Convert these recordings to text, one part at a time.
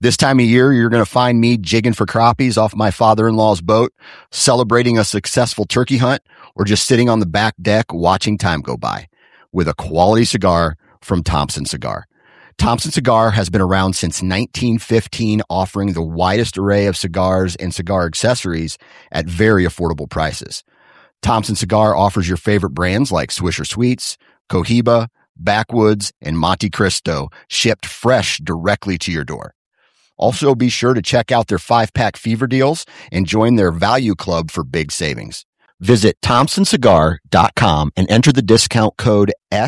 This time of year, you're going to find me jigging for crappies off my father-in-law's boat, celebrating a successful turkey hunt, or just sitting on the back deck watching time go by with a quality cigar from Thompson Cigar. Thompson Cigar has been around since 1915, offering the widest array of cigars and cigar accessories at very affordable prices. Thompson Cigar offers your favorite brands like Swisher Sweets, Cohiba, Backwoods, and Monte Cristo, shipped fresh directly to your door. Also, be sure to check out their 5-pack fever deals and join their value club for big savings. Visit thompsoncigar.com and enter the discount code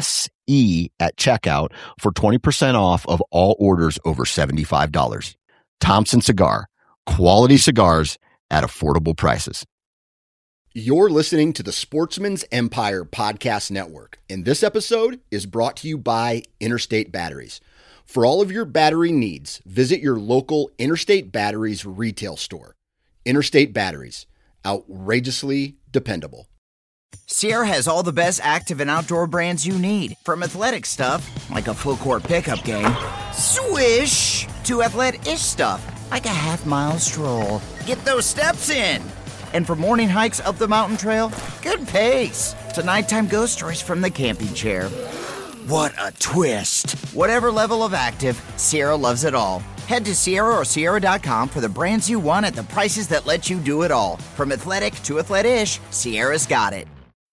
SE at checkout for 20% off of all orders over $75. Thompson Cigar, quality cigars at affordable prices. You're listening to the Sportsman's Empire Podcast Network, and this episode is brought to you by Interstate Batteries. For all of your battery needs, visit your local Interstate Batteries retail store. Interstate Batteries, outrageously dependable. Sierra has all the best active and outdoor brands you need, from athletic stuff, like a full court pickup game, swish, to athletic-ish stuff, like a half-mile stroll. Get those steps in. And for morning hikes up the mountain trail, good pace, to nighttime ghost stories from the camping chair. What a twist. Whatever level of active, Sierra loves it all. Head to Sierra or Sierra.com for the brands you want at the prices that let you do it all. From athletic to athletic-ish, Sierra's got it.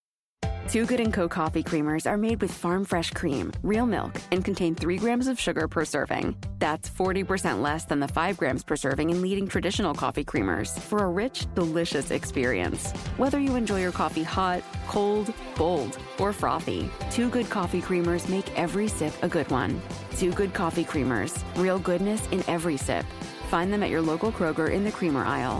Two Good & Co. coffee creamers are made with farm fresh cream, real milk, and contain 3 grams of sugar per serving. That's 40% less than the 5 grams per serving in leading traditional coffee creamers for a rich, delicious experience. Whether you enjoy your coffee hot, cold, bold, or frothy, Two Good coffee creamers make every sip a good one. Two Good coffee creamers, real goodness in every sip. Find them at your local Kroger in the creamer aisle.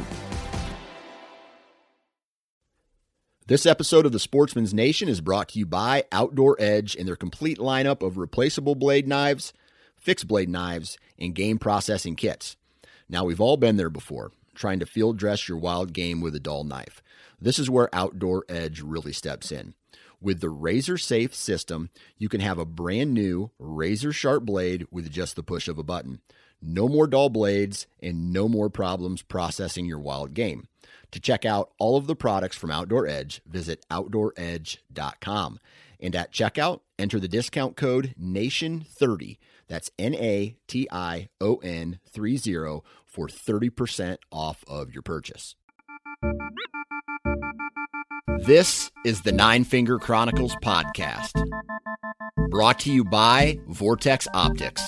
This episode of the Sportsman's Nation is brought to you by Outdoor Edge and their complete lineup of replaceable blade knives, fixed blade knives, and game processing kits. Now, we've all been there before, trying to field dress your wild game with a dull knife. This is where Outdoor Edge really steps in. With the Razor Safe system, you can have a brand new razor-sharp blade with just the push of a button. No more dull blades and no more problems processing your wild game. To check out all of the products from Outdoor Edge, visit OutdoorEdge.com. And at checkout, enter the discount code NATION30. That's NATION 30 for 30% off of your purchase. This is the Nine Finger Chronicles podcast, brought to you by Vortex Optics.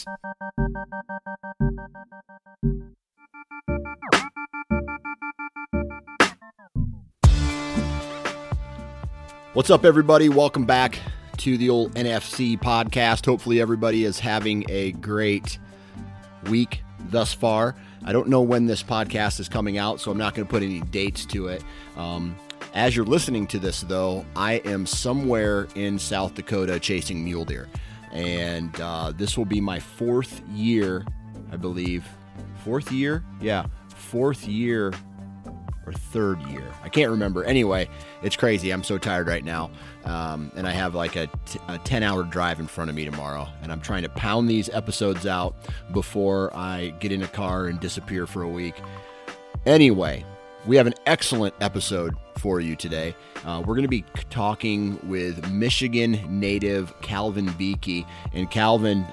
What's up, everybody? Welcome back to the old NFC podcast. Hopefully everybody is having a great week thus far. I don't know when this podcast is coming out, so I'm not going to put any dates to it. As you're listening to this, though, I am somewhere in South Dakota chasing mule deer. And this will be my 4th year, I believe. 4th year? Yeah, 4th year or 3rd year. I can't remember. Anyway, it's crazy. I'm so tired right now. And I have like a 10-hour drive in front of me tomorrow. And I'm trying to pound these episodes out before I get in a car and disappear for a week. Anyway, we have an excellent episode for you today. We're going to be talking with Michigan native Calvin Beeke. And Calvin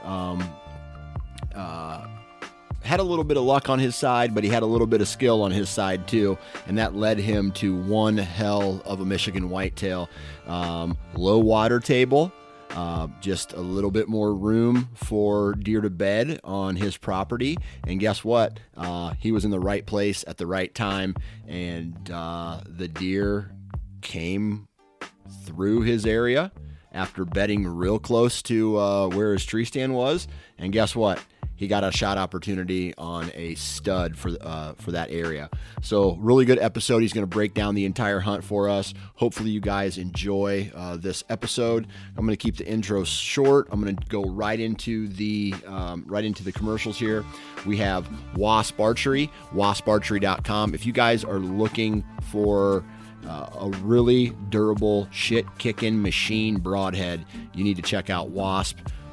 had a little bit of luck on his side, but he had a little bit of skill on his side too, and that led him to one hell of a Michigan whitetail. Low water table, just a little bit more room for deer to bed on his property, and guess what? He was in the right place at the right time, and the deer came through his area after bedding real close to where his tree stand was, and guess what? He got a shot opportunity on a stud for that area. So really good episode. He's going to break down the entire hunt for us. Hopefully you guys enjoy this episode. I'm going to keep the intro short. I'm going to go right into the commercials here. We have Wasp Archery, wasparchery.com. If you guys are looking for a really durable shit-kicking machine broadhead, you need to check out Wasp.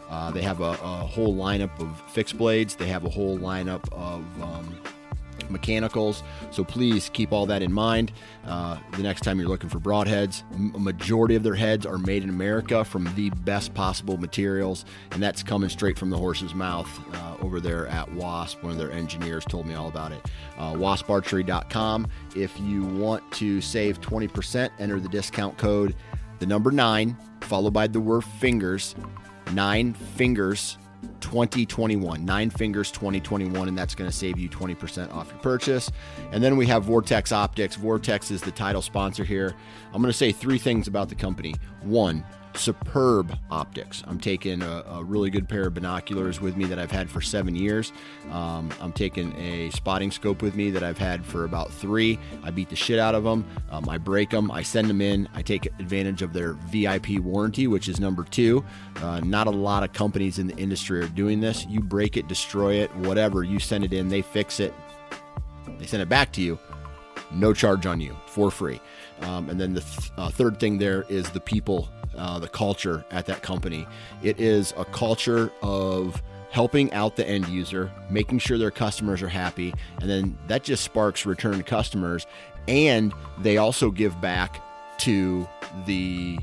They have a whole lineup of fixed blades. They have a whole lineup of mechanicals. So please keep all that in mind the next time you're looking for broadheads. A majority of their heads are made in America from the best possible materials, and that's coming straight from the horse's mouth over there at Wasp. One of their engineers told me all about it. wasparchery.com. If you want to save 20%, enter the discount code, the number 9, followed by the word fingers, 9 fingers 2021, 9 fingers 2021, and that's going to save you 20% off your purchase. And then we have Vortex Optics. Vortex is the title sponsor here. I'm going to say 3 things about the company. 1, superb optics. I'm taking a really good pair of binoculars with me that I've had for 7 years. I'm taking a spotting scope with me that I've had for about 3. I beat the shit out of them. I break them. I send them in. I take advantage of their VIP warranty, which is number 2. Not a lot of companies in the industry are doing this. You break it, destroy it, whatever. You send it in. They fix it. They send it back to you. No charge on you, for free. And then the third thing there is the people, the culture at that company. It is a culture of helping out the end user, making sure their customers are happy, and then that just sparks return customers. And they also give back to the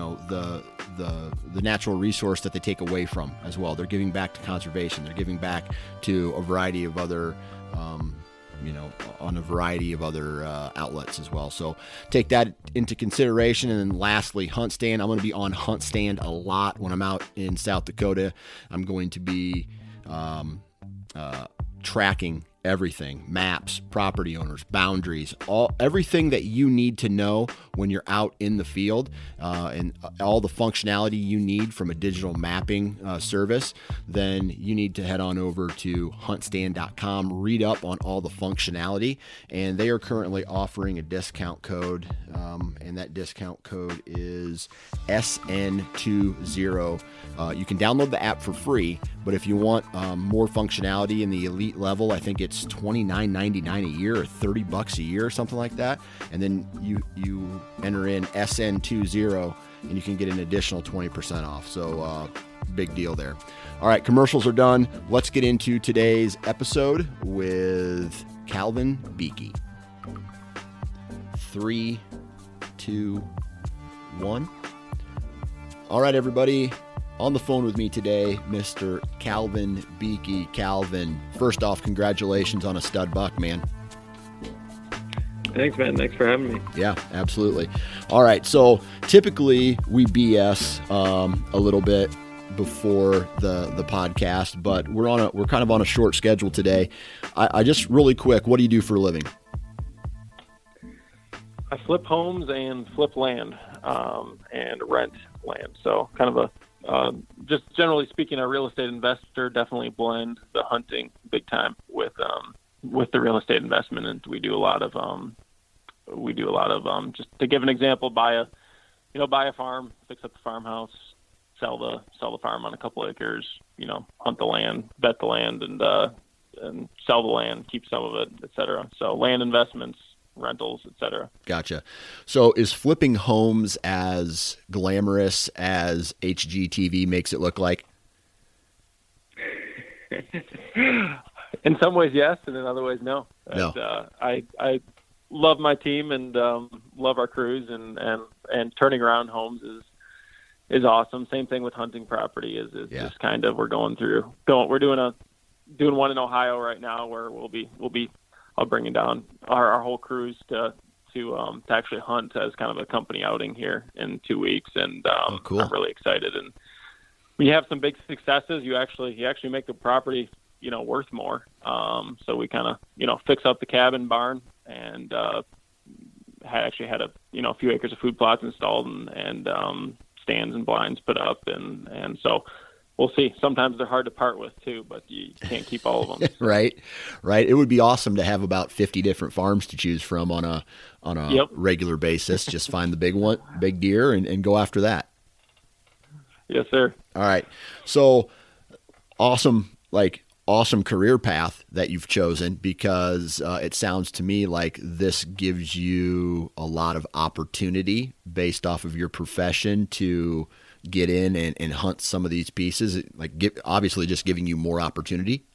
natural resource that they take away from as well. They're giving back to conservation. They're giving back to a variety of other on a variety of other outlets as well. So take that into consideration. And then lastly, Hunt Stand. I'm going to be on Hunt Stand a lot when I'm out in South Dakota. I'm going to be tracking everything, maps, property owners, boundaries, everything that you need to know when you're out in the field, and all the functionality you need from a digital mapping service. Then you need to head on over to huntstand.com, read up on all the functionality, and they are currently offering a discount code, and that discount code is SN20. You can download the app for free, but if you want more functionality in the elite level, I think it's $29.99 a year or $30 a year or something like that. And then you enter in SN20 and you can get an additional 20% off. So big deal there. All right, commercials are done. Let's get into today's episode with Calvin Beeke. 3, 2, 1. All right, everybody. On the phone with me today, Mr. Calvin Beeke. Calvin, first off, congratulations on a stud buck, man. Thanks, man. Thanks for having me. Yeah, absolutely. All right, so typically we BS a little bit before the podcast, but we're kind of on a short schedule today. I just really quick, what do you do for a living? I flip homes and flip land and rent land. So kind of just generally speaking, a real estate investor. Definitely blend the hunting big time with the real estate investment, and we do a lot of just to give an example, buy a farm, fix up the farmhouse, sell the farm on a couple acres, hunt the land, vet the land, and sell the land, keep some of it, etc. So land investments, rentals, etc. Gotcha. So is flipping homes as glamorous as HGTV makes it look like? In some ways, yes, and in other ways, no. No. And, I love my team and love our crews, and turning around homes is awesome. Same thing with hunting property is just kind of we're doing one in Ohio right now where we'll be bringing down our whole crews to actually hunt as kind of a company outing here in 2 weeks, and cool. I'm really excited. And we have some big successes. You actually make the property worth more. So we kind of fix up the cabin barn and had a few acres of food plots installed and stands and blinds put up, and so. We'll see. Sometimes they're hard to part with too, but you can't keep all of them. Right. It would be awesome to have about 50 different farms to choose from on a regular basis. Just find the big deer and go after that. Yes, sir. All right. So awesome career path that you've chosen, because it sounds to me like this gives you a lot of opportunity based off of your profession to get in and hunt some of these pieces? Like, obviously just giving you more opportunity?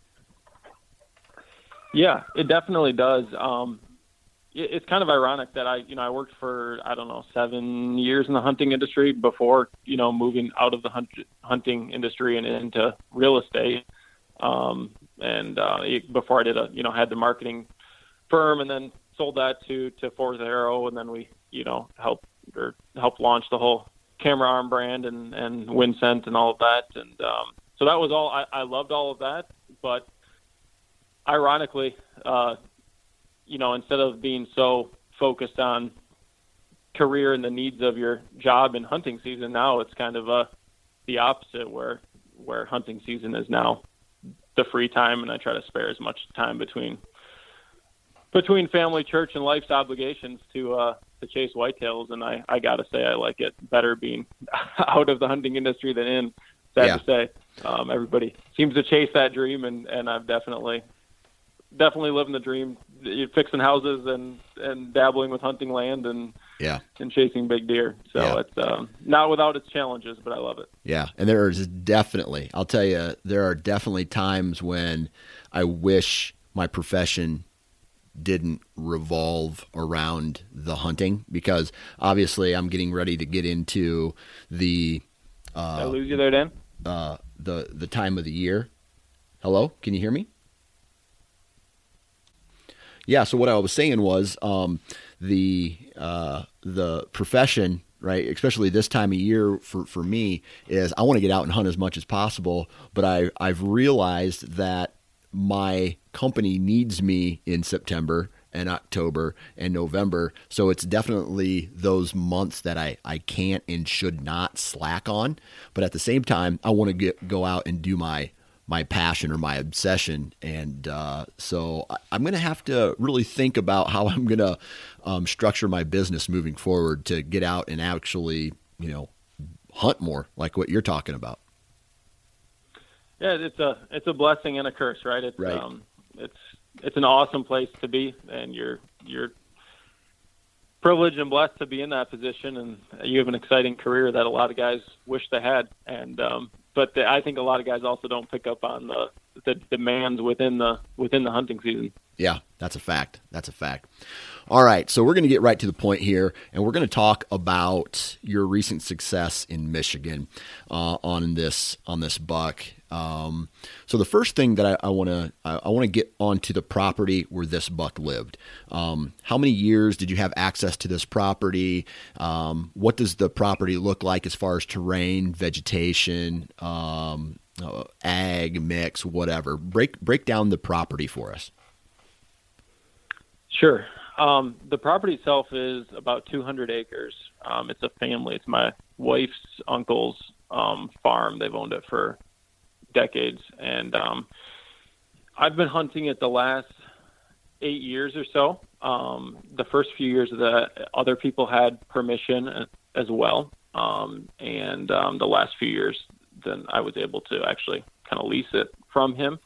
Yeah, it definitely does. It's kind of ironic that I worked for, 7 years in the hunting industry before, moving out of the hunting industry and into real estate. Before I did had the marketing firm, and then sold that to Fourth Arrow. And then we, helped launch the whole Camera Arm brand and Winsent and all of that. And, so that was all, I loved all of that, but ironically, instead of being so focused on career and the needs of your job in hunting season, now it's kind of the opposite, where hunting season is now the free time, and I try to spare as much time between family, church, and life's obligations to chase whitetails. And I gotta say, I like it better being out of the hunting industry than in. Sad to say, everybody seems to chase that dream, and I've definitely living the dream, fixing houses and dabbling with hunting land and chasing big deer. So it's not without its challenges, but I love it. Yeah. And I'll tell you, there are definitely times when I wish my profession didn't revolve around the hunting, because obviously I'm getting ready to get into the, did I lose you there, Dan? The time of the year. Hello? Can you hear me? Yeah, so what I was saying was the profession, right, especially this time of year for me, is I want to get out and hunt as much as possible, but I've realized that my company needs me in September and October and November, so it's definitely those months that I can't and should not slack on. But at the same time, I want to go out and do my passion or my obsession. And so I'm going to have to really think about how I'm going to structure my business moving forward to get out and actually, hunt more, like what you're talking about. Yeah, it's a blessing and a curse, right? It's an awesome place to be, and you're privileged and blessed to be in that position, and you have an exciting career that a lot of guys wish they had. And but I think a lot of guys also don't pick up on the demands within the hunting season. Yeah, that's a fact. All right, so we're going to get right to the point here, and we're going to talk about your recent success in Michigan on this buck. So the first thing that I want to get onto the property where this buck lived. How many years did you have access to this property? What does the property look like as far as terrain, vegetation, ag mix, whatever? Break down the property for us. Sure. The property itself is about 200 acres. It's a family. It's my wife's uncle's farm. They've owned it for decades. And I've been hunting it the last 8 years or so. The first few years of that, other people had permission as well. And the last few years, then I was able to actually kind of lease it from him.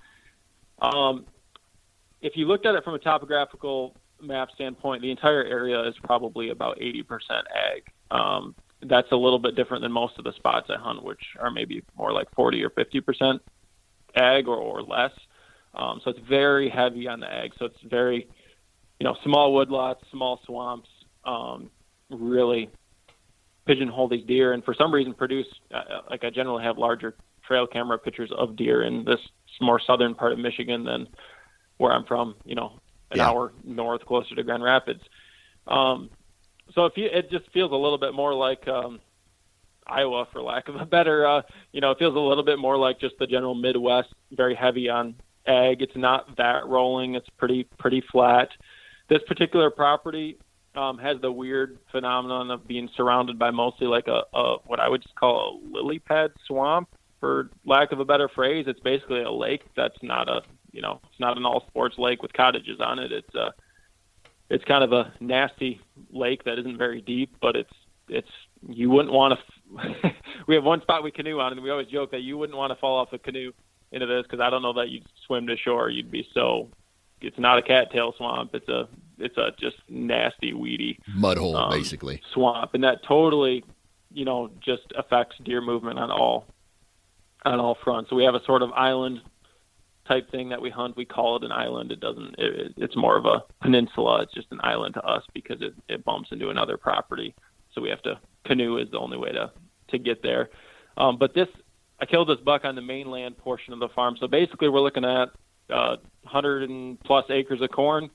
If you looked at it from a topographical map standpoint, the entire area is probably about 80% ag. That's a little bit different than most of the spots I hunt, which are maybe more like 40 or 50% ag or less. So it's very heavy on the ag. So it's very, small woodlots, small swamps, really pigeonhole these deer. And for some reason produce, like I generally have larger trail camera pictures of deer in this more southern part of Michigan than where I'm from, an hour north, closer to Grand Rapids. So it just feels a little bit more like Iowa, for lack of a better, it feels a little bit more like just the general Midwest, very heavy on ag. It's not that rolling. It's pretty flat. This particular property has the weird phenomenon of being surrounded by mostly like a what I would just call a lily pad swamp, for lack of a better phrase. It's basically a lake that's not it's not an all sports lake with cottages on it. It's kind of a nasty lake that isn't very deep, but it's you wouldn't want to. We have one spot we canoe on, and we always joke that you wouldn't want to fall off a canoe into this, because I don't know that you'd swim to shore. You'd be so. It's not a cattail swamp. It's a just nasty, weedy mud hole, basically swamp, and that totally just affects deer movement on all fronts. So we have a sort of island type thing that we hunt. We call it an island. It's more of a peninsula. It's just an island to us because it bumps into another property. So we have to canoe is the only way to get there. But I killed this buck on the mainland portion of the farm. So basically we're looking at 100 and plus acres of corn,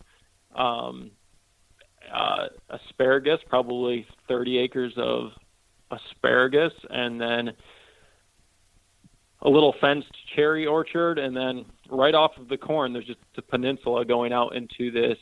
asparagus, probably 30 acres of asparagus, and then a little fenced cherry orchard, and then right off of the corn, there's just a peninsula going out into this,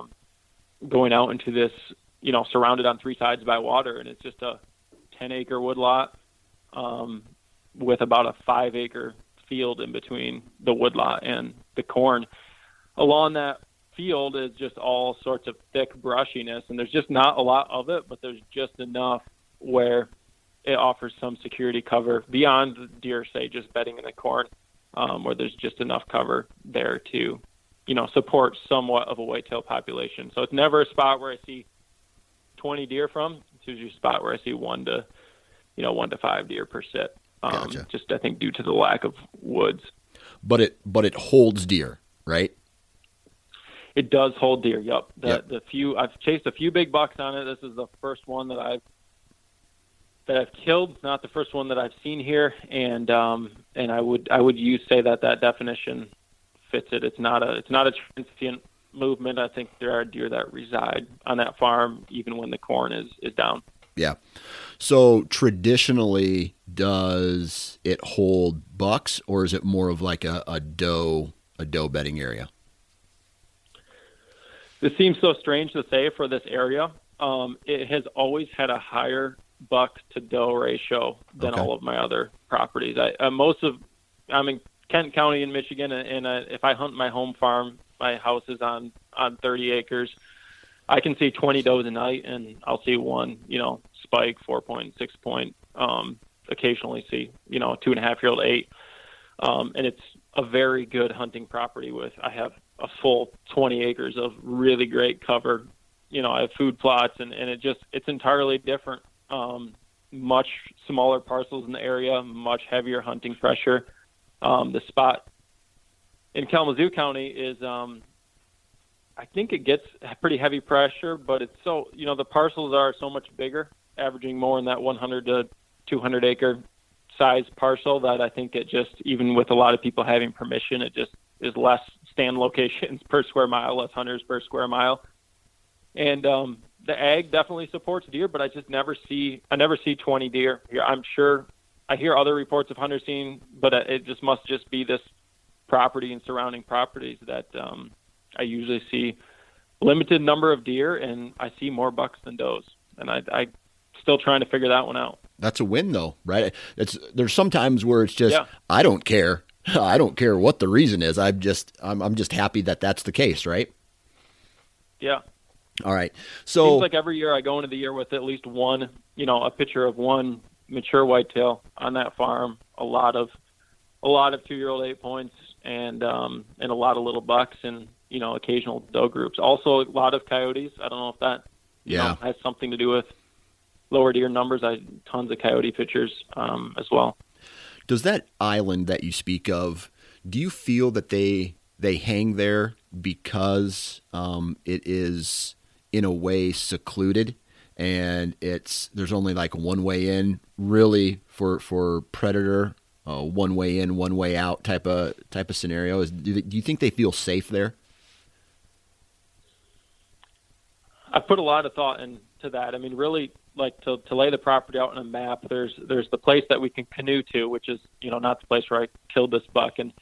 surrounded on three sides by water, and it's just a 10-acre woodlot with about a 5-acre field in between the woodlot and the corn. Along that field is just all sorts of thick brushiness, and there's just not a lot of it, but there's just enough where it offers some security cover beyond the deer, say, just bedding in the corn, where there's just enough cover there to, support somewhat of a whitetail population. So it's never a spot where I see 20 deer from. It's usually a spot where I see 1 to 5 deer per sit. Gotcha. Just I think due to the lack of woods. But it holds deer, right? It does hold deer. Yep. Yep. I've chased a few big bucks on it. This is the first one that I've killed, not the first one that I've seen here, and I would say that definition fits it. It's not a transient movement. I think there are deer that reside on that farm even when the corn is down. Yeah. So traditionally, does it hold bucks, or is it more of like a doe bedding area? This seems so strange to say for this area. It has always had a higher buck to doe ratio than all of my other properties. I'm in Kent County in Michigan, and if I hunt my home farm, my house is on 30 acres. I can see 20 does a night, and I'll see one, spike, 4-point, 6-point, occasionally see, 2.5-year-old 8. And it's a very good hunting property I have a full 20 acres of really great cover. I have food plots, and it's entirely different. Much smaller parcels in the area, much heavier hunting pressure. The spot in Kalamazoo County is, I think it gets pretty heavy pressure, but it's so, the parcels are so much bigger, averaging more in that 100 to 200 acre size parcel, that I think it just, even with a lot of people having permission, it just is less stand locations per square mile, less hunters per square mile. And, the ag definitely supports deer, but I never see 20 deer here. I'm sure I hear other reports of hunters seeing, but it just must just be this property and surrounding properties that, I usually see limited number of deer, and I see more bucks than does. And I still trying to figure that one out. That's a win though, right? There's sometimes where it's just, I don't care. I don't care what the reason is. I'm just happy that that's the case. Right. Yeah. All right. So seems like every year I go into the year with at least one, a picture of one mature whitetail on that farm, a lot of 2-year-old 8 points, and a lot of little bucks, and, occasional doe groups. Also a lot of coyotes. I don't know if that, has something to do with lower deer numbers. Tons of coyote pictures, as well. Does that island that you speak of, do you feel that they hang there because, it is in a way secluded, and there's only like one way in, really, for predator, one way in, one way out type of scenario? Do you think they feel safe there? I put a lot of thought into that. I mean, really, like to lay the property out on a map, there's the place that we can canoe to, which is, not the place where I killed this buck, and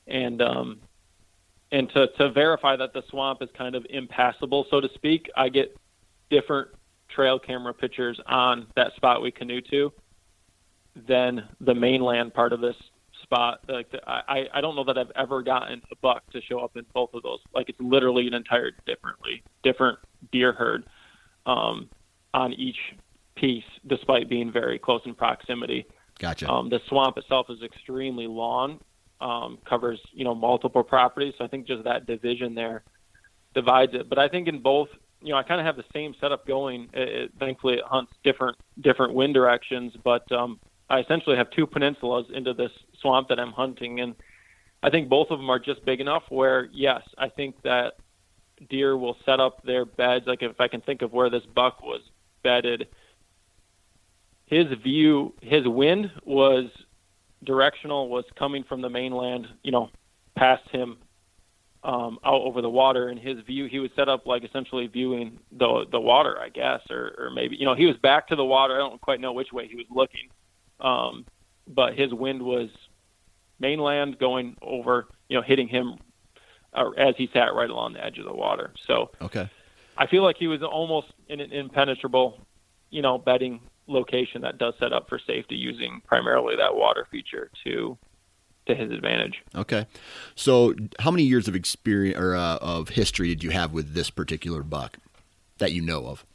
to verify that the swamp is kind of impassable, so to speak, I get different trail camera pictures on that spot we canoe to than the mainland part of this spot. Like I don't know that I've ever gotten a buck to show up in both of those. Like, it's literally an entire different deer herd on each piece, despite being very close in proximity. Gotcha. The swamp itself is extremely long, covers, multiple properties. So I think just that division there divides it. But I think in both I kind of have the same setup going. Thankfully, it hunts different wind directions, but I essentially have two peninsulas into this swamp that I'm hunting, and I think both of them are just big enough where, yes, I think that deer will set up their beds. Like if I can think of where this buck was bedded, his wind was directional, was coming from the mainland, past him, out over the water. And his view, he was set up like essentially viewing the water, I guess, or maybe, he was back to the water. I don't quite know which way he was looking. But his wind was mainland going over, hitting him as he sat right along the edge of the water. So okay. I feel like he was almost in an impenetrable, bedding location that does set up for safety, using primarily that water feature to his advantage. Okay. So how many years of experience or of history did you have with this particular buck that you know of?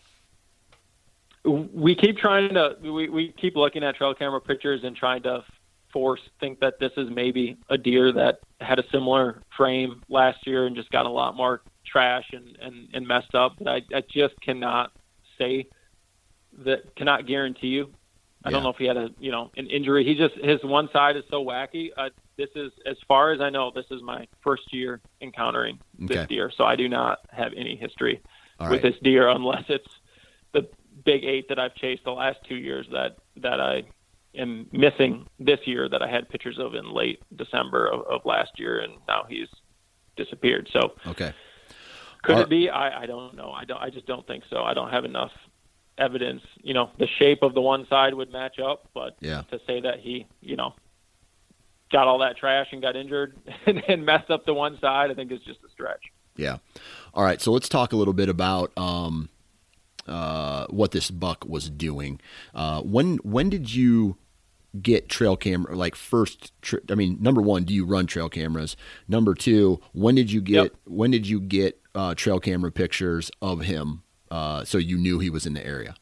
We keep we keep looking at trail camera pictures and trying to think that this is maybe a deer that had a similar frame last year and just got a lot more trash and messed up. But I just cannot say that, cannot guarantee you. I don't know if he had an injury. His one side is so wacky. This is, as far as I know, this is my first year encountering this deer. So I do not have any history with this deer, unless it's the big 8 that I've chased the last 2 years that I am missing this year, that I had pictures of in late December of last year, and now he's disappeared. So could it be? I don't know. I just don't think so. I don't have enough evidence. The shape of the one side would match up, but to say that he, got all that trash and got injured and messed up the one side, I think is just a stretch. Yeah. All right. So let's talk a little bit about what this buck was doing. When did you get trail camera, like first, number one, do you run trail cameras? Number two, when did you get trail camera pictures of him? So you knew he was in the area?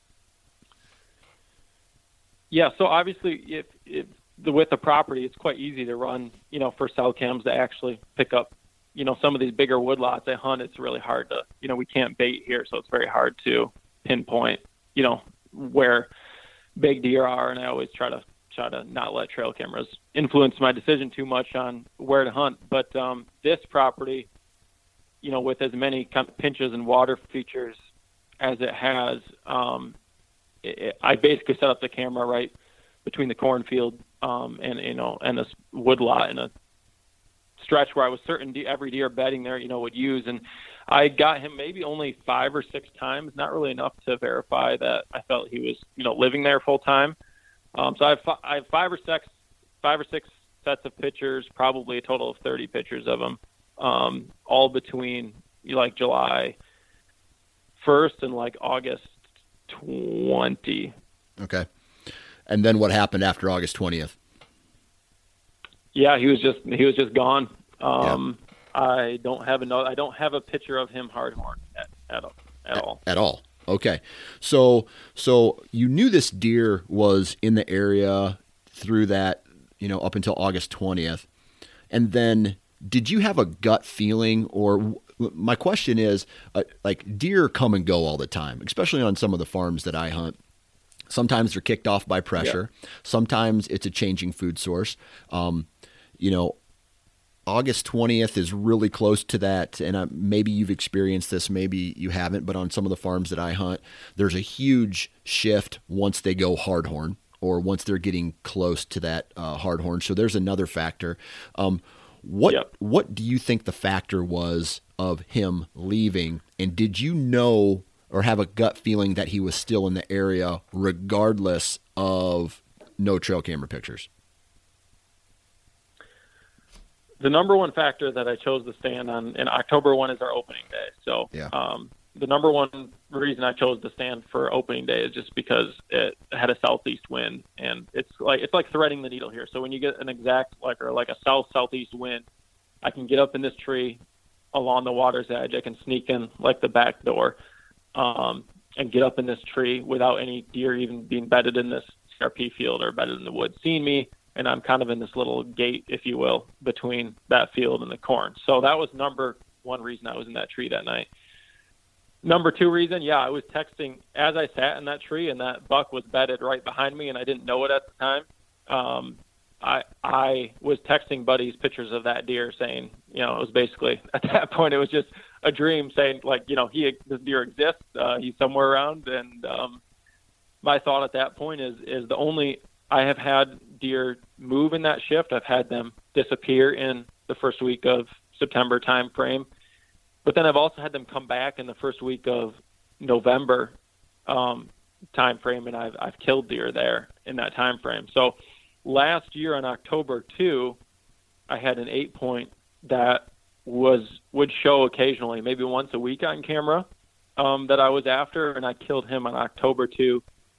Yeah. So obviously with the property, it's quite easy to run, for cell cams to actually pick up, some of these bigger woodlots I hunt. It's really hard to, we can't bait here. So it's very hard to pinpoint, where big deer are. And I always try to not let trail cameras influence my decision too much on where to hunt. But this property, with as many kind of pinches and water features as it has, I basically set up the camera right between the cornfield and this woodlot in a stretch where I was certain every deer bedding there, would use. And I got him maybe only 5 or 6 times, not really enough to verify that I felt he was, living there full time. So I have 5 or 6 sets of pictures, probably a total of 30 pictures of him, all between like July 1st and like August 20. Okay. And then what happened after August 20th? Yeah, he was just gone. I don't have a picture of him hardhorn at all. At all. Okay. So you knew this deer was in the area through that, up until August 20th. And then did you have a gut feeling, or my question is, like, deer come and go all the time, especially on some of the farms that I hunt. Sometimes they're kicked off by pressure. Yeah. Sometimes it's a changing food source. August 20th is really close to that, and maybe you've experienced this, maybe you haven't, but on some of the farms that I hunt, there's a huge shift once they go hardhorn, or once they're getting close to that hardhorn. So there's another factor. What do you think the factor was of him leaving, and did you know or have a gut feeling that he was still in the area regardless of no trail camera pictures? The number one factor that I chose to stand on, and October 1 is our opening day. So the number one reason I chose to stand for opening day is just because it had a southeast wind, and it's like threading the needle here. So when you get an exact like a southeast wind, I can get up in this tree along the water's edge. I can sneak in like the back door, and get up in this tree without any deer even being bedded in this CRP field or bedded in the woods seeing me. And I'm kind of in this little gate, if you will, between that field and the corn. So that was number one reason I was in that tree that night. Number two reason, I was texting as I sat in that tree, and that buck was bedded right behind me, and I didn't know it at the time. I was texting buddies pictures of that deer, saying, it was basically at that point it was just a dream, saying like, this deer exists, he's somewhere around, and my thought at that point is I have had deer move in that shift. I've had them disappear in the first week of September time frame. But then I've also had them come back in the first week of November time frame, and I've killed deer there in that time frame. So last year on October 2, I had an 8-point that would show occasionally, maybe once a week on camera, that I was after, and I killed him on October 2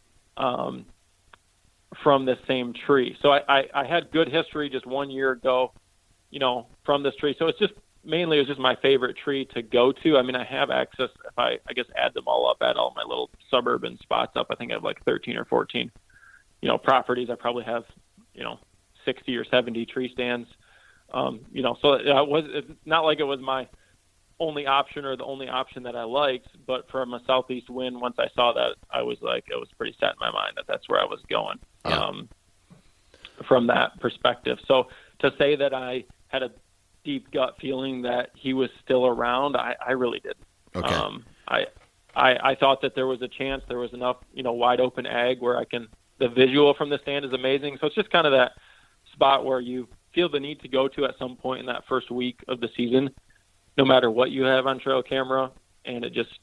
from this same tree. So I had good history just 1 year ago, from this tree. So it was just my favorite tree to go to. I mean, I have access, if I guess add them all up, add all my little suburban spots up, I think I have like 13 or 14, properties. I probably have, 60 or 70 tree stands. So it's not like it was my only option or the only option that I liked, but from a southeast wind, once I saw that, I was like, it was pretty set in my mind that that's where I was going, from that perspective. So to say that I had a deep gut feeling that he was still around, I really didn't. Okay. I thought that there was a chance, there was enough, wide open ag where the visual from the stand is amazing. So it's just kind of that spot where you feel the need to go to at some point in that first week of the season, no matter what you have on trail camera. And it just,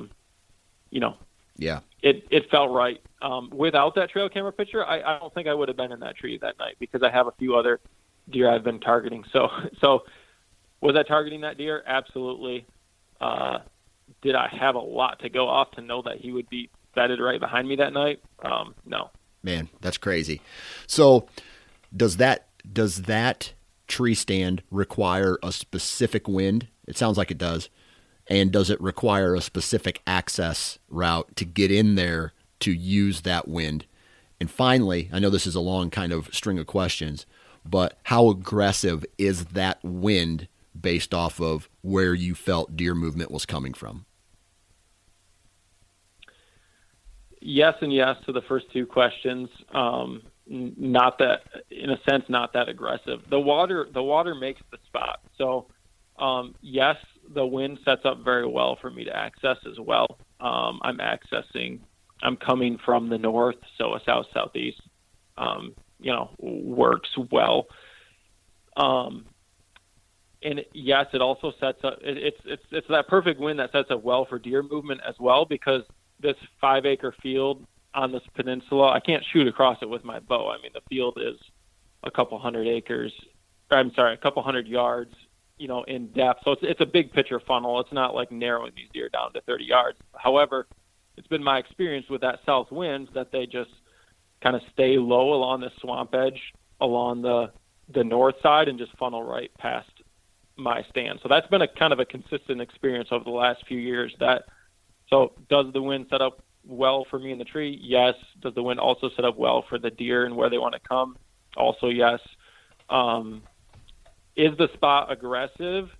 it felt right. Without that trail camera picture, I don't think I would have been in that tree that night, because I have a few other deer I've been targeting. So was I targeting that deer? Absolutely. Did I have a lot to go off to know that he would be bedded right behind me that night? No. Man, that's crazy. So does that tree stand require a specific wind? It sounds like it does. And does it require a specific access route to get in there to use that wind? And finally, I know this is a long kind of string of questions, but how aggressive is that wind based off of where you felt deer movement was coming from? Yes and yes to the first two questions. Not that, in a sense, not that aggressive. The water makes the spot. So, yes, the wind sets up very well for me to access as well. I'm coming from the north, so a southeast, works well. And yes, it also sets up, it's that perfect wind that sets up well for deer movement as well, because this 5-acre field on this peninsula, I can't shoot across it with my bow. I mean, the field is a couple hundred yards, in depth. So it's a big picture funnel. It's not like narrowing these deer down to 30 yards. However, it's been my experience with that south wind that they just kind of stay low along the swamp edge along the north side and just funnel right past my stand. So that's been a kind of a consistent experience over the last few years. So does the wind set up well for me in the tree? Yes. Does the wind also set up well for the deer and where they want to come? Also, yes. Is the spot aggressive?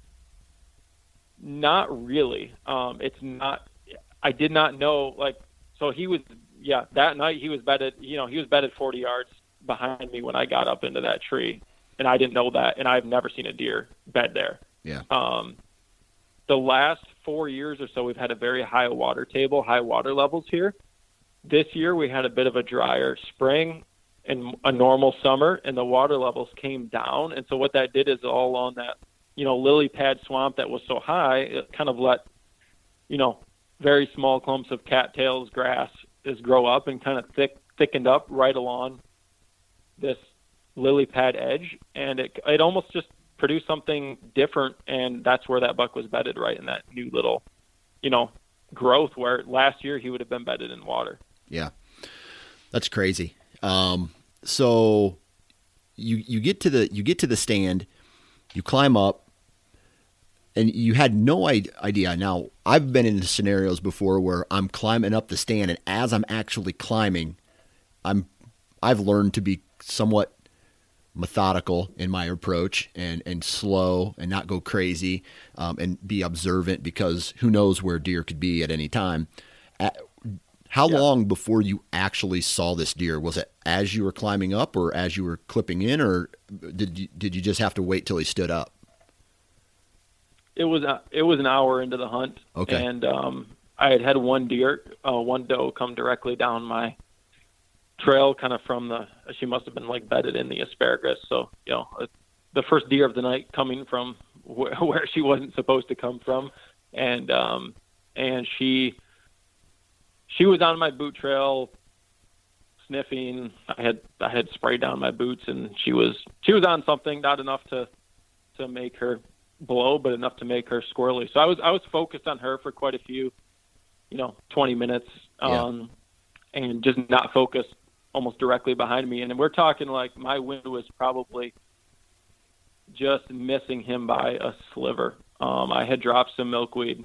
Not really. It's not. I did not know. So he was. Yeah, that night he was bedded. He was bedded 40 yards behind me when I got up into that tree, and I didn't know that. And I've never seen a deer bed there. Yeah. The last 4 years or so, we've had a very high water table, high water levels here. This year, we had a bit of a drier spring and a normal summer, and the water levels came down. And so what that did is all on that, lily pad swamp that was so high, it kind of let, very small clumps of cattails grass just grow up and kind of thickened up right along this lily pad edge. And it almost just produce something different, and that's where that buck was bedded, right in that new little, growth, where last year he would have been bedded in water. Yeah, that's crazy. So you get to the stand, you climb up, and you had no idea. Now, I've been in scenarios before where I'm climbing up the stand, and as I'm actually climbing, I've learned to be somewhat methodical in my approach and slow and not go crazy, and be observant, because who knows where deer could be at any time. How long before you actually saw this deer? Was it as you were climbing up or as you were clipping in, or did you just have to wait till he stood up? It was an hour into the hunt. Okay. And I had one doe come directly down my trail, kind of she must have been like bedded in the asparagus. So, the first deer of the night coming from where she wasn't supposed to come from. And she was on my boot trail sniffing. I had sprayed down my boots, and she was on something, not enough to make her blow, but enough to make her squirrely. So I was focused on her for quite a few, 20 minutes, and just not focused almost directly behind me. And we're talking like my wind was probably just missing him by a sliver. I had dropped some milkweed,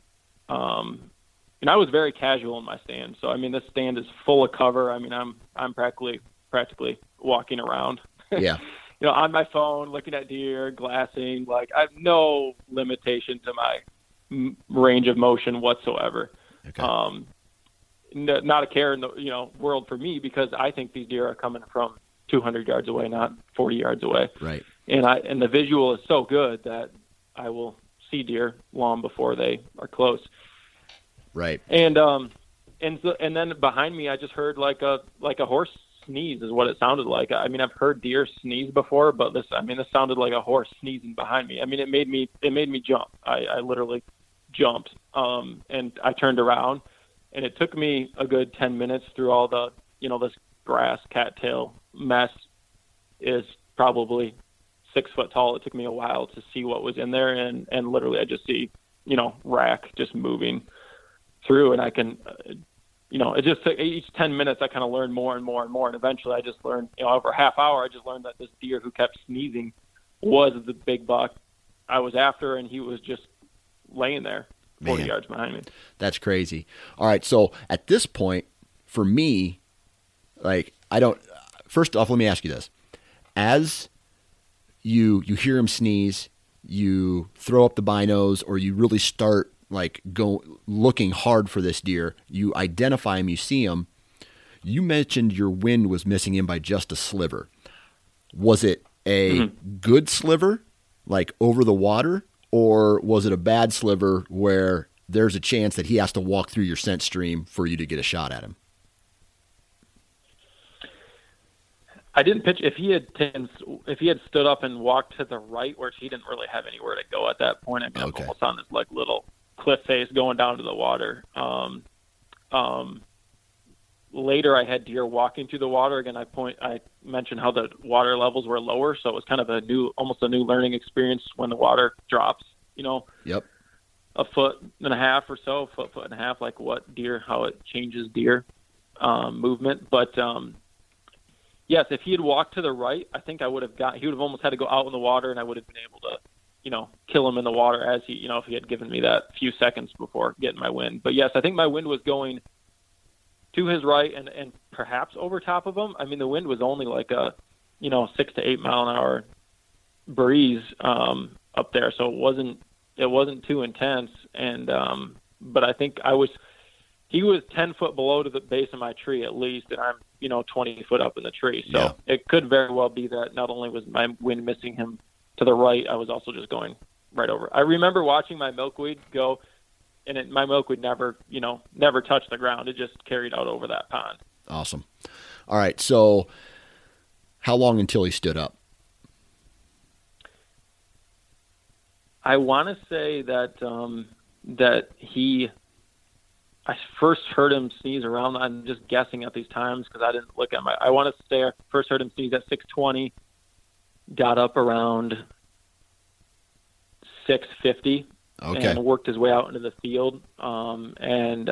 and I was very casual in my stand. So, I mean, this stand is full of cover. I mean, I'm practically walking around. Yeah. On my phone, looking at deer, glassing. Like, I have no limitation to my range of motion whatsoever. Okay. Not a care in the world for me, because I think these deer are coming from 200 yards away, not 40 yards away. Right. And the visual is so good that I will see deer long before they are close. Right. And then behind me, I just heard like a horse sneeze is what it sounded like. I mean, I've heard deer sneeze before, but this sounded like a horse sneezing behind me. I mean, it made me jump. I literally jumped. And I turned around, and it took me a good 10 minutes through all the, this grass cattail mess is probably 6 foot tall. It took me a while to see what was in there. And literally I just see, rack just moving through, and I can, it just took each 10 minutes. I kind of learned more and more and more. And eventually I just learned, over a half hour, I just learned that this deer who kept sneezing was the big buck I was after. And he was just laying there 40 yards behind me. That's crazy. All right. So at this point, for me, first off, let me ask you this. As you hear him sneeze, you throw up the binos, or you really start go looking hard for this deer, you identify him, you see him. You mentioned your wind was missing him by just a sliver. Was it a good sliver, like over the water, or was it a bad sliver where there's a chance that he has to walk through your scent stream for you to get a shot at him? I didn't pitch. If he had stood up and walked to the right, where he didn't really have anywhere to go at that point. I mean, okay. I'm almost on this little cliff face going down to the water. Later, I had deer walking through the water. Again, I mentioned how the water levels were lower, so it was kind of almost a new learning experience when the water drops. Yep. A foot and a half or so, foot and a half, how it changes deer movement. But yes, if he had walked to the right, I think he would have almost had to go out in the water, and I would have been able to, kill him in the water as he, if he had given me that few seconds before getting my wind. But yes, I think my wind was going to his right and perhaps over top of him. I mean, the wind was only like a, 6 to 8 mile an hour breeze up there. So it wasn't too intense. And, but I think he was 10 foot below to the base of my tree at least, and I'm, 20 foot up in the tree. So It could very well be that not only was my wind missing him to the right, I was also just going right over. I remember watching my milkweed go, and my milkweed never touched the ground. It just carried out over that pond. Awesome. All right. So how long until he stood up? I want to say that, I first heard him sneeze around. I'm just guessing at these times because I didn't look at I want to say I first heard him sneeze at 6:20, got up around 6:50, and worked his way out into the field. And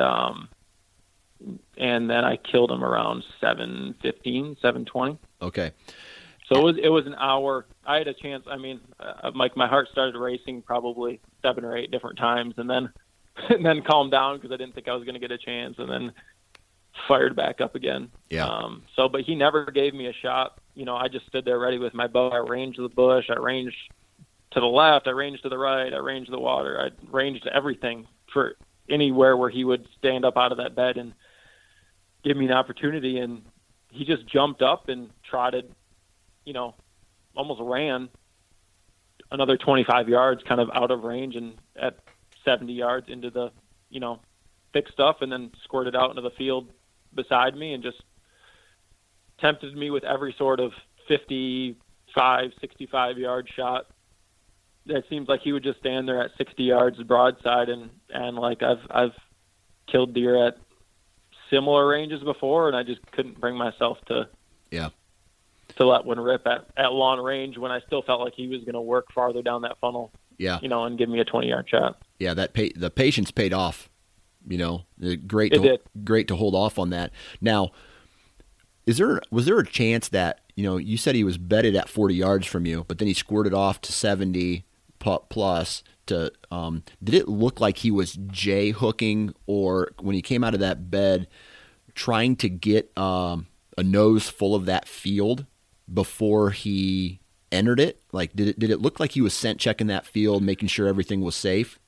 then I killed him around 7:15, 7:20. Okay. So it was an hour. I had a chance. I mean, my heart started racing probably 7 or 8 different times, and then calmed down because I didn't think I was going to get a chance, and then fired back up again. Yeah. But he never gave me a shot I just stood there ready with my bow. I ranged the bush. I ranged to the left. I ranged to the right. I ranged the water. I ranged everything for anywhere where he would stand up out of that bed and give me an opportunity. And he just jumped up and trotted, almost ran another 25 yards kind of out of range and at 70 yards into the, thick stuff, and then squirted out into the field beside me and just tempted me with every sort of 55, 65-yard shot. It seems like he would just stand there at 60 yards broadside, and like I've killed deer at similar ranges before, and I just couldn't bring myself to let one rip at long range when I still felt like he was going to work farther down that funnel. Yeah, and give me a 20-yard shot. Yeah, the patience paid off. Great to hold off on that. Now, was there a chance that you said he was bedded at 40 yards from you, but then he squirted off to 70 plus? Did it look like he was J hooking, or when he came out of that bed, trying to get a nose full of that field before he entered it? Like, did it look like he was scent checking that field, making sure everything was safe?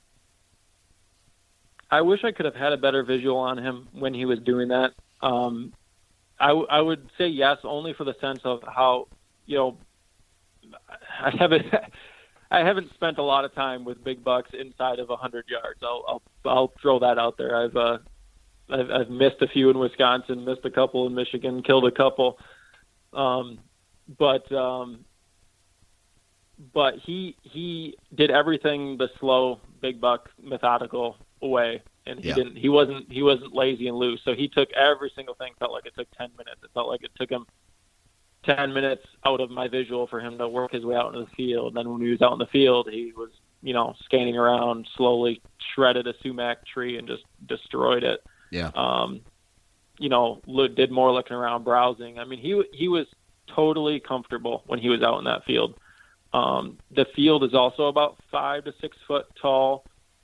I wish I could have had a better visual on him when he was doing that. I would say yes, only for the sense of how, I haven't spent a lot of time with big bucks inside of 100 yards. I'll throw that out there. I've missed a few in Wisconsin, missed a couple in Michigan, killed a couple. But he did everything the slow big buck methodical way, and he wasn't lazy and loose. So he took every single thing. Felt like it took 10 minutes. It felt like it took him 10 minutes out of my visual for him to work his way out into the field. Then when he was out in the field, he was scanning around, slowly shredded a sumac tree and just destroyed it. Yeah. Did more looking around, browsing. I mean, he was totally comfortable when he was out in that field. The field is also about 5 to 6 foot tall.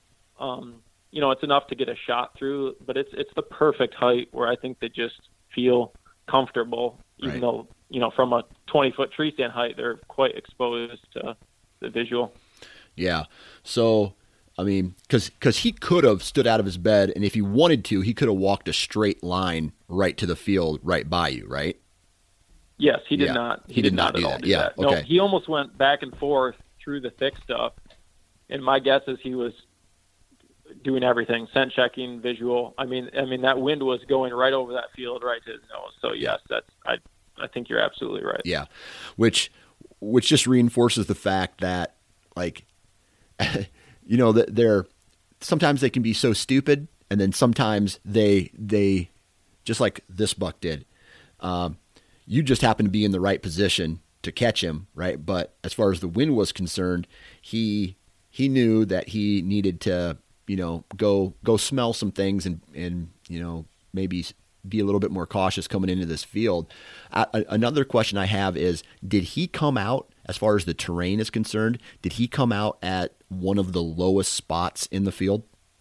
It's enough to get a shot through, but it's the perfect height where I think they just feel comfortable, even though, from a 20-foot tree stand height, they're quite exposed to the visual. Yeah. So, I mean, because he could have stood out of his bed, and if he wanted to, he could have walked a straight line right to the field, right by you, right? Yes, he did not. He did not at all do that. Okay. No, he almost went back and forth through the thick stuff, and my guess is he was doing everything, scent checking, visual. I mean that wind was going right over that field, right to his nose. So yes, I think you're absolutely right. Yeah, which just reinforces the fact that, like, that they're sometimes they can be so stupid, and then sometimes they just like this buck did. You just happened to be in the right position to catch him, right? But as far as the wind was concerned, he knew that he needed to, go smell some things and maybe be a little bit more cautious coming into this field. Another question I have is, did he come out, as far as the terrain is concerned, did he come out at one of the lowest spots in the field?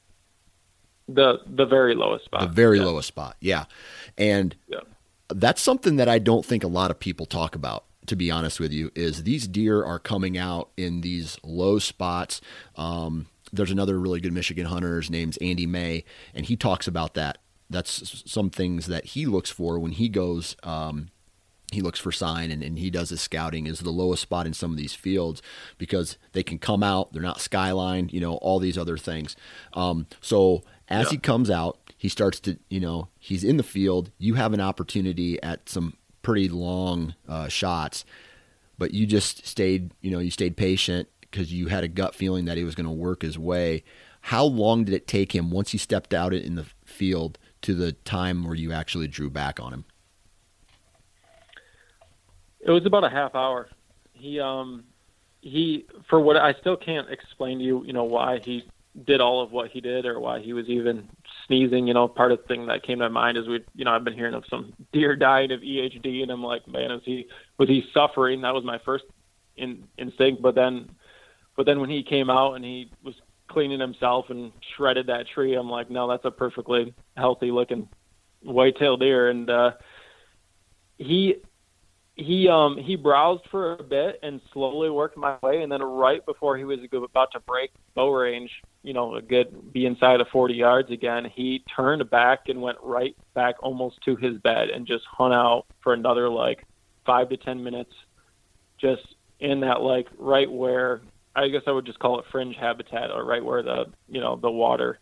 The very lowest spot. The very lowest spot, yeah. And that's something that I don't think a lot of people talk about, to be honest with you, is these deer are coming out in these low spots. There's another really good Michigan hunter. His name's Andy May, and he talks about that. That's some things that he looks for when he goes, he looks for sign and he does his scouting, is the lowest spot in some of these fields, because they can come out, they're not skyline, all these other things. So as he comes out, he starts to, he's in the field. You have an opportunity at some pretty long shots, but you just stayed, you stayed patient because you had a gut feeling that he was going to work his way. How long did it take him once he stepped out in the field to the time where you actually drew back on him? It was about a half hour. He for what I still can't explain to you, why he did all of what he did or why he was even sneezing. Part of the thing that came to mind is I've been hearing of some deer dying of EHD, and I'm like, man, was he suffering? That was my first instinct. But then when he came out and he was cleaning himself and shredded that tree, I'm like, no, that's a perfectly healthy looking white-tailed deer. And He browsed for a bit and slowly worked my way, and then right before he was about to break bow range, be inside of 40 yards again, he turned back and went right back almost to his bed and just hung out for another 5 to 10 minutes, just in that right where, I guess I would just call it fringe habitat, or right where the water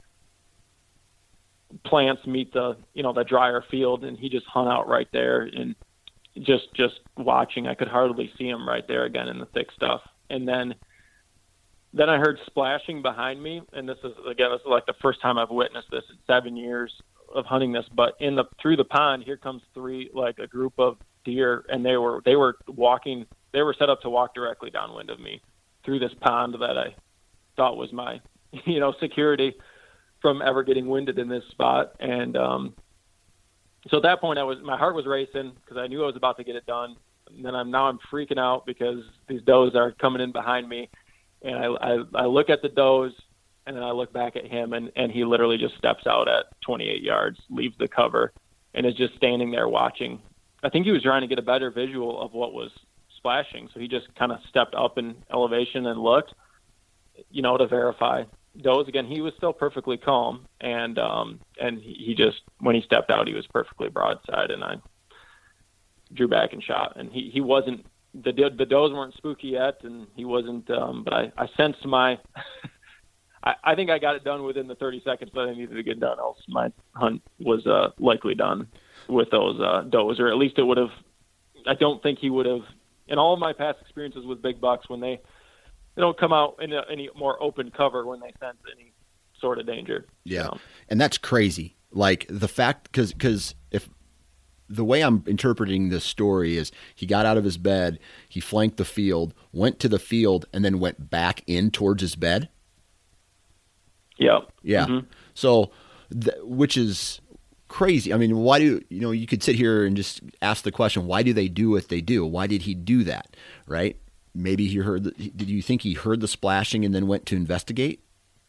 plants meet the drier field, and he just hung out right there and just watching. I could hardly see him right there again in the thick stuff. And then I heard splashing behind me, and this is the first time I've witnessed this in 7 years of hunting this. But through the pond, here comes a group of deer, and they were walking. They were set up to walk directly downwind of me through this pond that I thought was my security from ever getting winded in this spot. And so at that point, my heart was racing because I knew I was about to get it done. And then I'm freaking out because these does are coming in behind me. And I look at the does, and then I look back at him, and he literally just steps out at 28 yards, leaves the cover, and is just standing there watching. I think he was trying to get a better visual of what was splashing. So he just kind of stepped up in elevation and looked, to verify. Does again, he was still perfectly calm, and he just, when he stepped out, he was perfectly broadside, and I drew back and shot. And he wasn't, the does weren't spooky yet, and he wasn't, but I sensed my I think I got it done within the 30 seconds that I needed to get done, else my hunt was likely done with those does, or at least it would have. I don't think he would have, in all of my past experiences with big bucks, when they don't come out in any more open cover when they sense any sort of danger. Yeah. And that's crazy. The fact, because if the way I'm interpreting this story is he got out of his bed, he flanked the field, went to the field, and then went back in towards his bed. Yeah. Yeah. Mm-hmm. So, which is crazy. I mean, why do, you could sit here and just ask the question, why do they do what they do? Why did he do that? Right? Maybe he heard, did you think he heard the splashing and then went to investigate?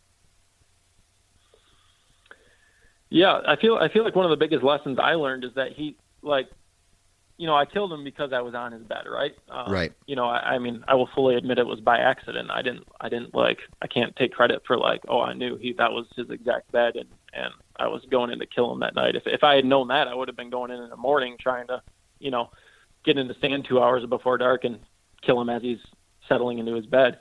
Yeah, I feel like one of the biggest lessons I learned is that he, I killed him because I was on his bed, right? Right. I mean, I will fully admit it was by accident. I can't take credit for I knew that was his exact bed, and I was going in to kill him that night. If I had known that, I would have been going in the morning trying to, get in the stand 2 hours before dark and kill him as he's settling into his bed.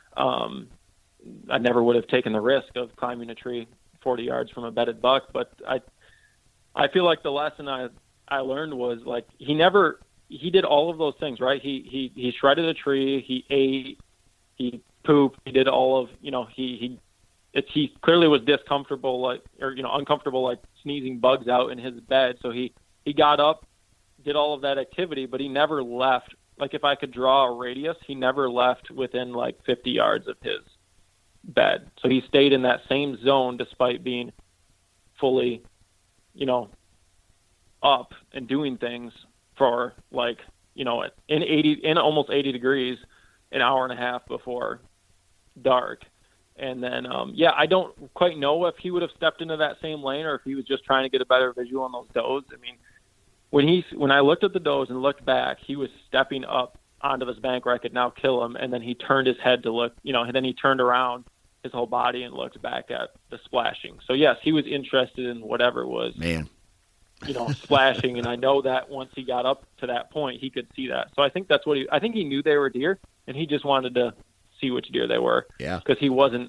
I never would have taken the risk of climbing a tree 40 yards from a bedded buck. But I feel like the lesson I learned was he did all of those things, right? He shredded a tree, he ate, he pooped, he did all of, he clearly was discomfortable, uncomfortable, sneezing bugs out in his bed. So he got up, did all of that activity, but he never left. If I could draw a radius, he never left within 50 yards of his bed. So he stayed in that same zone despite being fully, up and doing things for in almost 80 degrees, an hour and a half before dark. And then, I don't quite know if he would have stepped into that same lane or if he was just trying to get a better visual on those does. I mean, when I looked at the does and looked back, he was stepping up onto this bank where I could now kill him. And then he turned his head to look, and then he turned around his whole body and looked back at the splashing. So yes, he was interested in whatever was, splashing. And I know that once he got up to that point, he could see that. So I think that's I think he knew they were deer, and he just wanted to see which deer they were. Yeah. Because it wasn't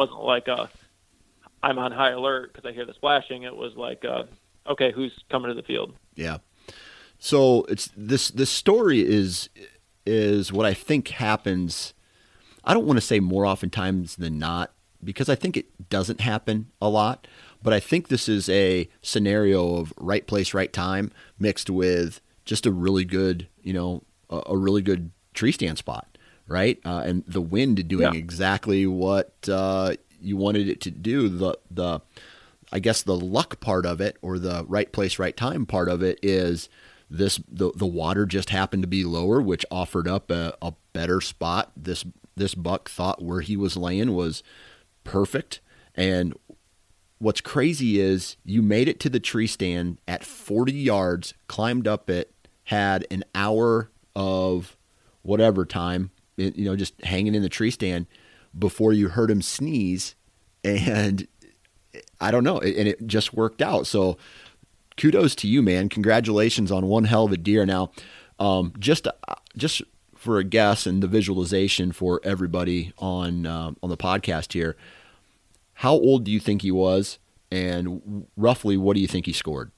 I'm on high alert because I hear the splashing. It was okay, who's coming to the field? Yeah. So it's this story is what I think happens. I don't want to say more oftentimes than not, because I think it doesn't happen a lot, but I think this is a scenario of right place, right time mixed with just a really good, a really good tree stand spot, right? And the wind doing exactly what you wanted it to do. I guess the luck part of it, or the right place, right time part of it, is the water just happened to be lower, which offered up a better spot. This buck thought where he was laying was perfect. And what's crazy is you made it to the tree stand at 40 yards, climbed up it, had an hour of whatever time, just hanging in the tree stand before you heard him sneeze. And I don't know. And it just worked out. So kudos to you, man. Congratulations on one hell of a deer. Now, just for a guess and the visualization for everybody on the podcast here, how old do you think he was? And roughly, what do you think he scored?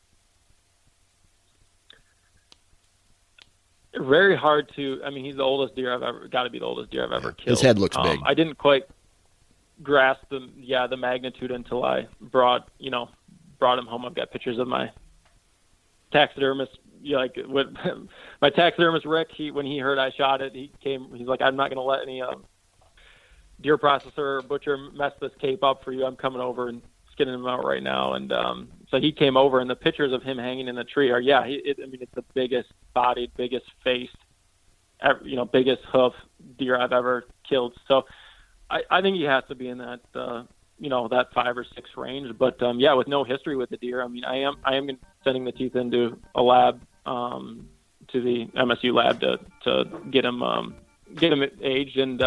Very hard to. I mean, he's the oldest deer I've ever. Got to be the oldest deer I've ever killed. His head looks big. I didn't quite grasp the magnitude until I brought him home. I've got pictures of my taxidermist. With my taxidermist Rick. When he heard I shot it, he's like, I'm not going to let any deer processor or butcher mess this cape up for you. I'm coming over and skinning him out right now. And so he came over, and the pictures of him hanging in the tree are, it's the biggest bodied, biggest faced, biggest hoof deer I've ever killed. So I think he has to be in that, that 5 or 6 range. But with no history with the deer, I mean, I am sending the teeth into a lab, to the MSU lab to get him aged. And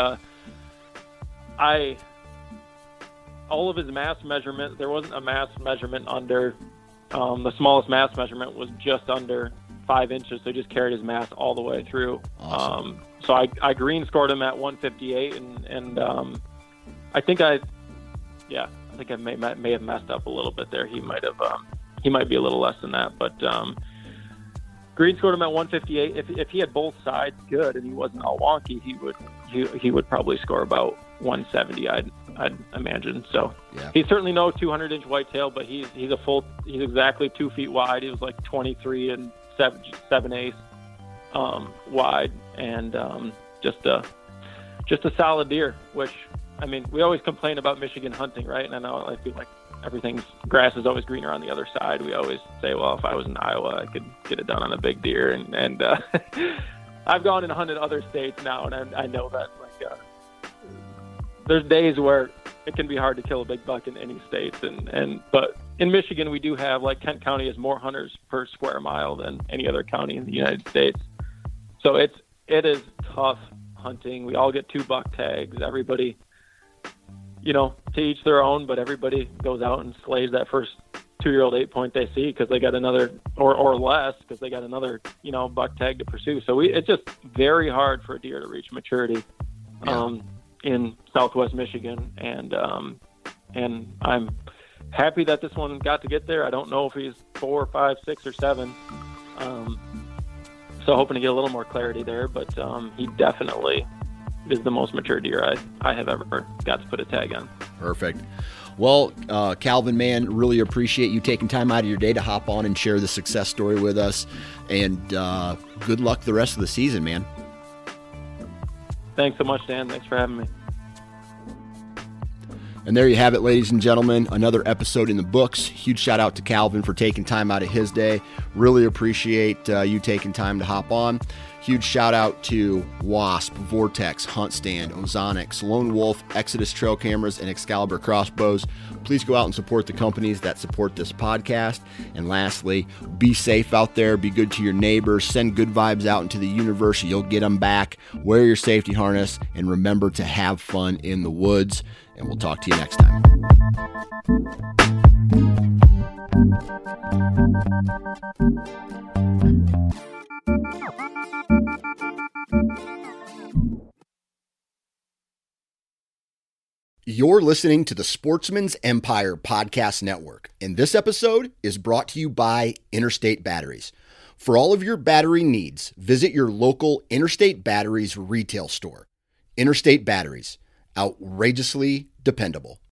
all of his mass measurement, there wasn't a mass measurement under, the smallest mass measurement was just under 5 inches. So he just carried his mass all the way through. Awesome. So I green scored him at 158, and I think I may have messed up a little bit there. He might be a little less than that, but green scored him at 158. If he had both sides good and he wasn't all wonky, he would probably score about 170. I'd imagine. So yeah. He's certainly no 200-inch whitetail, but he's exactly 2 feet wide. He was like 23 and 7/8 wide, and just a solid deer. Which, I mean, we always complain about Michigan hunting, right? And I know I feel like grass is always greener on the other side. We always say, well, if I was in Iowa, I could get it done on a big deer. And I've gone and hunted other states now, and I know that there's days where it can be hard to kill a big buck in any states, but in Michigan we do have, like, Kent County has more hunters per square mile than any other county in the United States. So it is tough hunting. We all get 2 buck tags. Everybody, to each their own, but everybody goes out and slays that first 2-year-old 8-point they see because they got another, or less, because they got another, buck tag to pursue. So it's just very hard for a deer to reach maturity. Yeah. In Southwest Michigan, and I'm happy that this one got to get there. I don't know if he's 4, 5, 6, or 7, so hoping to get a little more clarity there. But he definitely is the most mature deer I have ever got to put a tag on. Perfect. Well, Calvin, man, really appreciate you taking time out of your day to hop on and share the success story with us, and good luck the rest of the season, man. Thanks so much, Dan. Thanks for having me. And there you have it, ladies and gentlemen, another episode in the books. Huge shout out to Calvin for taking time out of his day. Really appreciate you taking time to hop on. Huge shout out to Wasp, Vortex, Hunt Stand, Ozonics, Lone Wolf, Exodus Trail Cameras, and Excalibur Crossbows. Please go out and support the companies that support this podcast. And lastly, be safe out there. Be good to your neighbors. Send good vibes out into the universe. You'll get them back. Wear your safety harness. And remember to have fun in the woods. And we'll talk to you next time. You're listening to the Sportsman's Empire Podcast Network, and this episode is brought to you by Interstate Batteries. For all of your battery needs, visit your local Interstate Batteries retail store. Interstate Batteries, outrageously dependable.